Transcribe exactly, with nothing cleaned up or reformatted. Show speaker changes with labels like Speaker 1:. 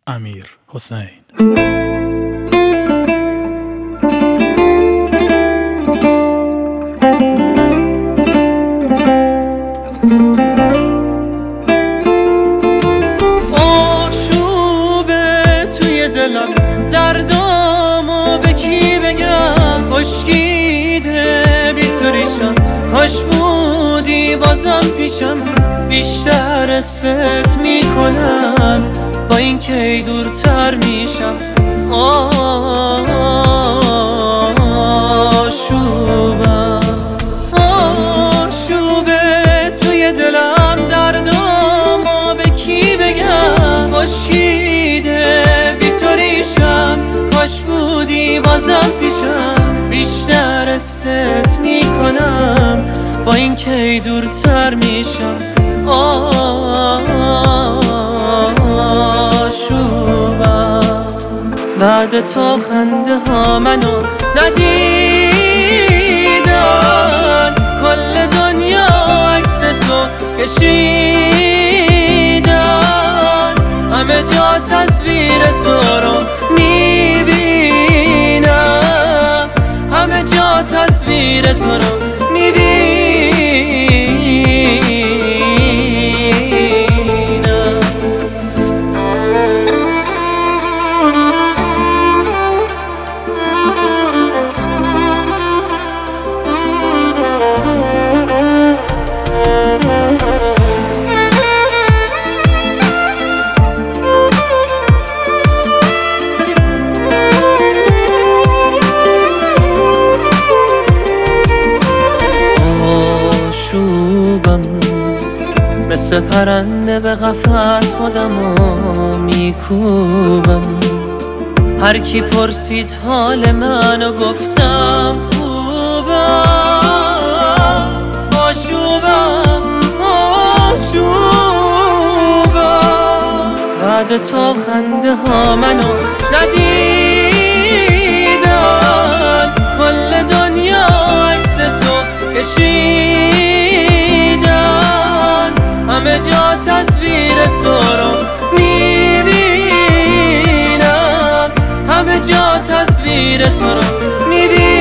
Speaker 1: امیر حسین.
Speaker 2: آشوبه توی دلم، دردامو به کی بگم؟ خشکیده بی تو ریشم، کاش بودی بازم پیشم. بیشتر ست میکنم با این که دورتر میشم. آشوبم آشوبه توی دلم، دردامو به کی بگم؟ خشکیده بی تو ریشم، کاش بودی بازم پیشم. بیشتر ست میکنم با این که دورتر میشم. آشوبم بعد تا خنده ها منو ندیدن، کل دنیا عکس تو کشیدن، همه جا تصویر تو رو میبینم، همه جا تصویر تو رو میبینم. مثل پرنده به قفس خودمو میکوبم، هر کی پرسید حال منو گفتم خوبم. آشوبم آشوبم بعد تا خنده ها منو ندیدن، کل دنیا عکس تو کشیدن، همه جا تصویر تو رو میبینم، همه جا تصویر تو رو میبینم.